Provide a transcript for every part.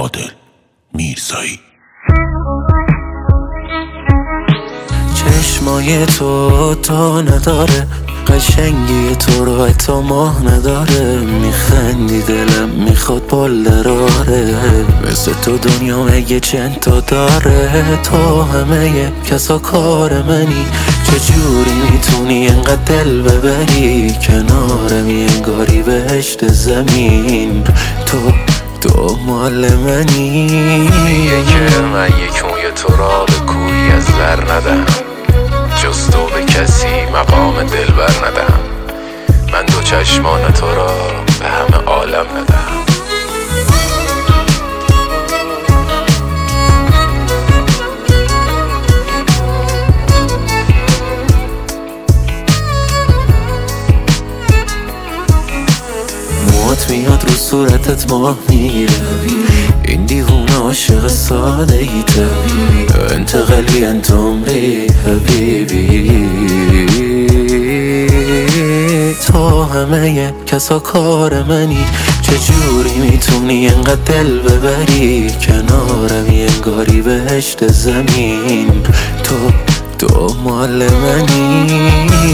عادل میرزایی. چشمای تو نداره، قشنگی تو رو حتی ماه نداره. میخندی دلم میخواد بال دراره، مثل تو دنیا مگه چند تا داره. تو همه کسا کار منی، چجوری میتونی انقدر دل ببری؟ کنارمی انگاری بهشت زمین. تو مال منی. میگه که من یک موی تو را به کوی از زر ندهم، جز تو به کسی مقام دلبر ندهم. من دو چشمان تو را به همه عالم ندهم. موت میاد رو صورتت ماه میره، این دیوونه عاشق ساده ایته. انت قلبی انت عمری حبیبی. تو همه کسا کار منی، چجوری میتونی انقدر دل ببری؟ کنارمی انگاری بهشت زمین. تو مال منی.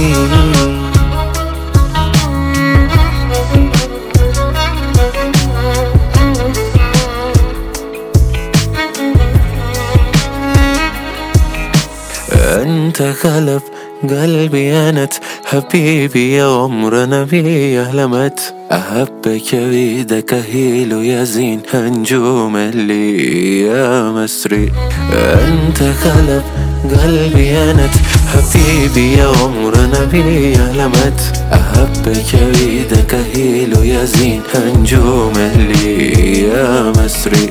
انت قلب قلبي انت حبيبي يا عمر نبي اهلمت. احبك بيدك هيل يزين هنجوم اللي يا مسري. انت قلب قلبي انت حبيبي يا عمر نبي اهلمت. احبك بيدك هيل يزين هنجوم اللي يا مسري.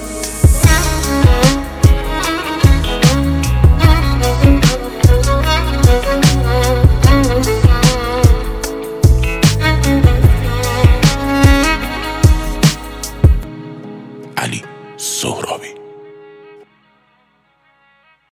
علی سهرابی.